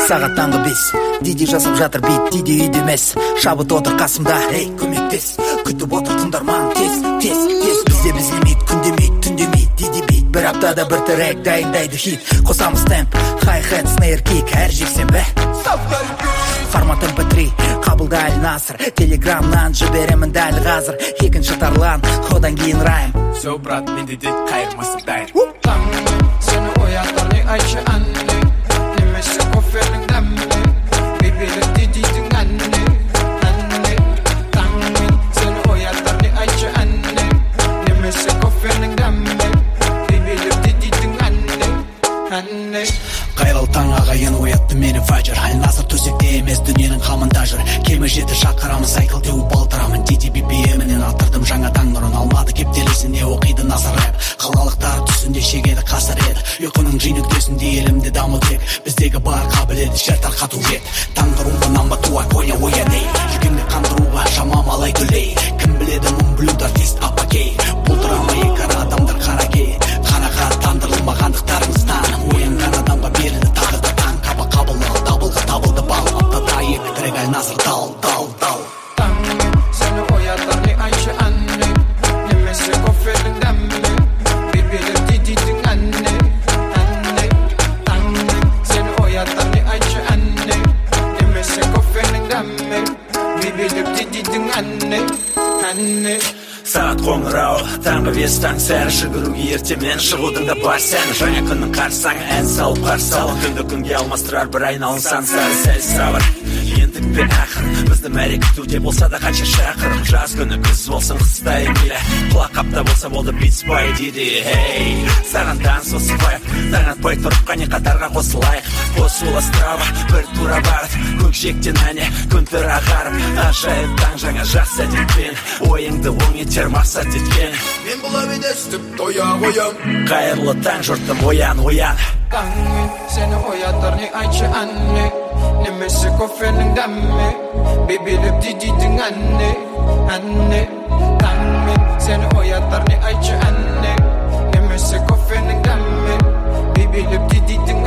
Сағат таңғы 5 Диди жасап жатыр бит, Диди үйде емес. Шабыт отыр қасымда, ей көмектес. Күтіп отыр тыңдарман, тез. Бізде біздемейді, күндемейді, түндемейді. Диди бит, бір аптада бір трек дайындайды хит. Қосамыз темп, хай-хет, снейр кик, әр жексенбі. Формат MP3, қабылда әлі насыр. Телеграмнан жіберемін дәл қазір. Екінші тарлан, одан кейін райм. Со, брат, мен де қайырмасы дайыр. Seni oyatar ne Ayşe anne, nemesi koferin demme. Bebelik dediydin anne, tanmin. Seni oyatar ne Ayşe anne, nemesi koferin demme. Bebelik dediydin anne. Қайрал таң ағайын оятты мені фаджр. Әл насыр төсекте емес дүниенің қамында жүр. Кемі жеті шақырамыз сайкл теуіп балтырамын. Диди BPM-інен аттырдым жаңа таң нұрын. Алмады кептелесінде оқиды насыр рэп. Қалалықтар түсінде шегеді қасыр еді. Ұйқының жи нүктесінде елімде даму тек. Біздегі бар қабілеті жер тарқату ет. Таңғыруға намбатуа коня ояней. Жүгенді қандыруға шамам алай гүлей. Кім біледі мұң блюд артист апакей. Бұлдырама екар адамдар қаракей. Қанаға тандырылмағандықтарыңыздан. Оянған адамға берілді тағы да таң. Қабыл дабылға табылды бал. Аптада екі трек әл насыр дал. Tanmin, seni oyatar ne Ayşe anne, nemesi koferin demme. Bebelik dediydin anne. Tanmin, seni oyatar ne Ayşe anne, nemesi koferin demme. Bebelik dediydin anne. Сағат қоңырау, таңғы 5 таң сәрі жүгіруге ертемен шығудың да бар сәні. Жаңа күннің қарсаңы ән салып қарсы ал. Күнді күнге алмастырар бір айналынсан сәрі сәл сабыр. Ендік пен ақыр, бізді мәре күтуде болса да қанша шақырым. Жаз күні күз болсын қыста емейлі. Құлақапта болса болды Beats by Didi. Hey, саған данс осы вайп. Таң атпай тұрып қане қатарға қосылайық. Қосыл астрава, бір тура барып. Көкжиектен әне, күн түр ағарып. Ажайып таң жаңа жақсы әдетпен. Ойыңды оң етер мақсат еткен. Мен бұл әуеде өстіп тоя қоям. Қайырлы таң жұрттым, оян. Tanmin, seni oyatar ne Ayşe anne, nemesi koferin demme. Bebelik dediydin anne. Tanmin, seni oyatar ne Ayşe anne, nemesi koferin demme. Bebelik dediydin